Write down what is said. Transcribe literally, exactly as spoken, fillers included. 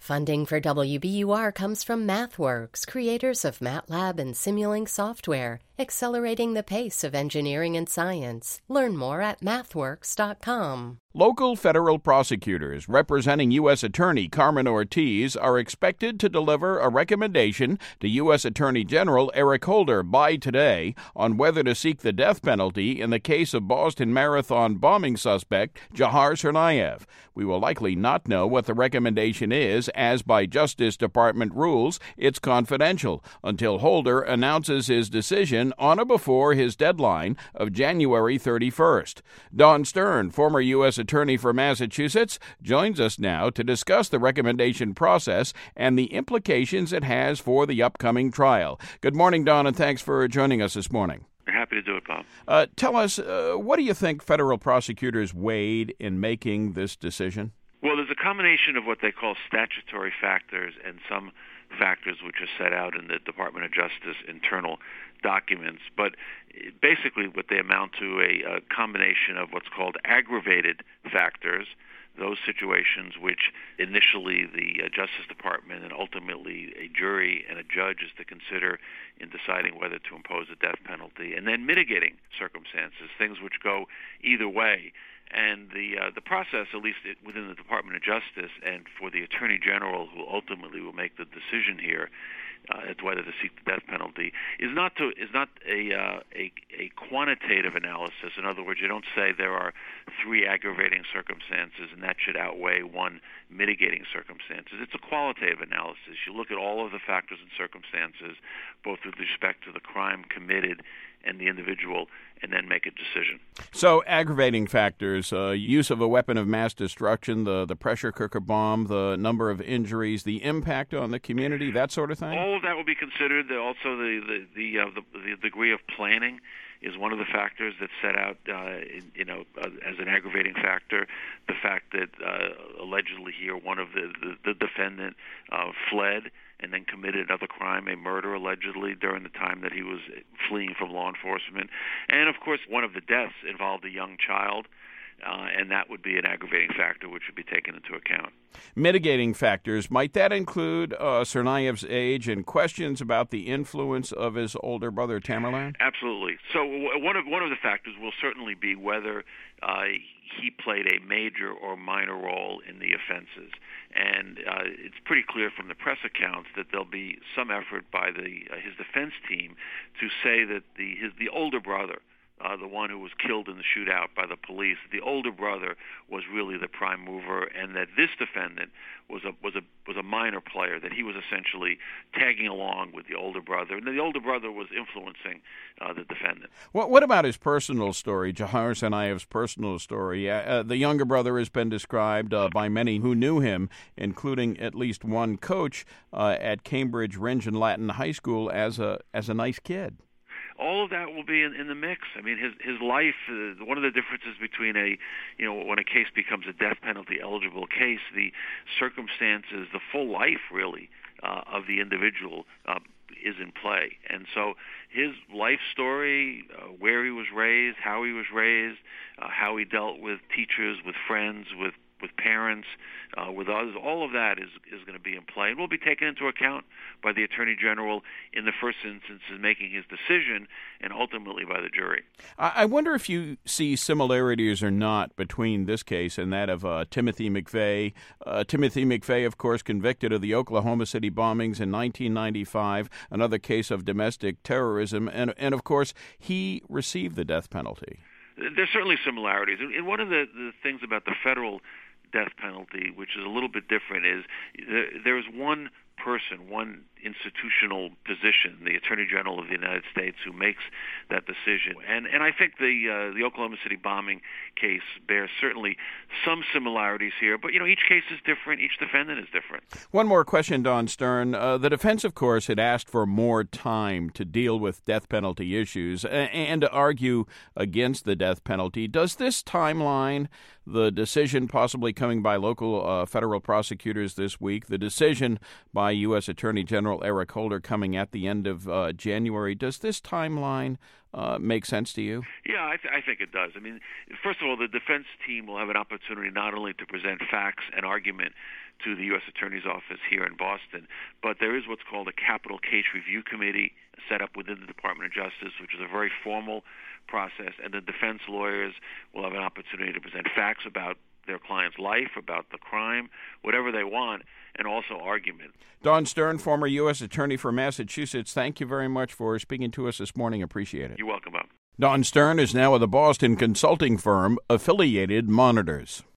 Funding for W B U R comes from MathWorks, creators of MATLAB and Simulink software, accelerating the pace of engineering and science. Learn more at mathworks dot com. Local federal prosecutors representing U S. Attorney Carmen Ortiz are expected to deliver a recommendation to U S. Attorney General Eric Holder by today on whether to seek the death penalty in the case of Boston Marathon bombing suspect Dzhokhar Tsarnaev. We will likely not know what the recommendation is, as by Justice Department rules, it's confidential until Holder announces his decision on or before his deadline of January thirty-first. Don Stern, former U S. Attorney for Massachusetts, joins us now to discuss the recommendation process and the implications it has for the upcoming trial. Good morning, Don, and thanks for joining us this morning. Happy to do it, Bob. Uh, tell us, uh, what do you think federal prosecutors weighed in making this decision? Well, there's a combination of what they call statutory factors and some factors which are set out in the Department of Justice internal documents, but basically what they amount to a, a combination of what's called aggravated factors, those situations which initially the uh, Justice Department and ultimately a jury and a judge is to consider in deciding whether to impose a death penalty, and then mitigating circumstances, things which go either way. And the uh, the process, at least within the Department of Justice and for the Attorney General, who ultimately will make the decision here uh, as to whether to seek the death penalty, is not to is not a, uh, a a quantitative analysis. In other words, you don't say there are three aggravating circumstances and that should outweigh one mitigating circumstances. It's a qualitative analysis. You look at all of the factors and circumstances, both with respect to the crime committed and the individual, and then make a decision. So aggravating factors, uh, use of a weapon of mass destruction, the, the pressure cooker bomb, the number of injuries, the impact on the community, that sort of thing? All of that will be considered. Also, the the the, uh, the, the degree of planning is one of the factors that's set out, uh, in, you know, uh, as an aggravating factor. The fact that uh, allegedly here one of the, the, the defendant uh, fled and then committed another crime, a murder allegedly, during the time that he was fleeing from law enforcement. And, of course, one of the deaths involved a young child, uh, and that would be an aggravating factor which should be taken into account. Mitigating factors, might that include uh, Tsarnaev's age and questions about the influence of his older brother, Tamerlan? Absolutely. So w- one of one of the factors will certainly be whether uh, he played a major or minor role in the offenses. And uh, it's pretty clear from the press accounts that there'll be some effort by the uh, his defense team to say that the his the older brother, uh, the one who was killed in the shootout by the police, the older brother was really the prime mover, and that this defendant was a was a was a minor player, that he was essentially tagging along with the older brother, and the older brother was influencing uh, the defendant. What what about his personal story, Dzhokhar Tsarnaev's personal story? Uh, uh, the younger brother has been described uh, by many who knew him, including at least one coach uh, at Cambridge Rindge and Latin High School, as a as a nice kid. All of that will be in, in the mix. I mean, his his life. Uh, one of the differences between a, you know, when a case becomes a death penalty eligible case, the circumstances, the full life really uh, of the individual uh, is in play. And so his life story, uh, where he was raised, how he was raised, uh, how he dealt with teachers, with friends, with with parents, uh, with others, all of that is is going to be in play and will be taken into account by the Attorney General in the first instance in making his decision, and ultimately by the jury. I wonder if you see similarities or not between this case and that of uh, Timothy McVeigh. Uh, Timothy McVeigh, of course, convicted of the Oklahoma City bombings in nineteen ninety-five, another case of domestic terrorism, and and of course he received the death penalty. There's certainly similarities. And one of the, the things about the federal death penalty, which is a little bit different, is there, there's one person, one institutional position, the Attorney General of the United States, who makes that decision. And and I think the uh, the Oklahoma City bombing case bears certainly some similarities here, but you know, each case is different, each defendant is different. One more question, Don Stern. Uh, the defense, of course, had asked for more time to deal with death penalty issues and to argue against the death penalty. Does this timeline, the decision possibly coming by local uh, federal prosecutors this week, the decision by U S. Attorney General Eric Holder coming at the end of uh, January, does this timeline uh, make sense to you? Yeah, I, th- I think it does. I mean, first of all, the defense team will have an opportunity not only to present facts and argument to the U S Attorney's Office here in Boston. But there is what's called a capital case review committee set up within the Department of Justice, which is a very formal process, and the defense lawyers will have an opportunity to present facts about their client's life, about the crime, whatever they want, and also argument. Don Stern, former U S Attorney for Massachusetts, thank you very much for speaking to us this morning. Appreciate it. You're welcome, Bob. Don Stern is now with the Boston consulting firm Affiliated Monitors.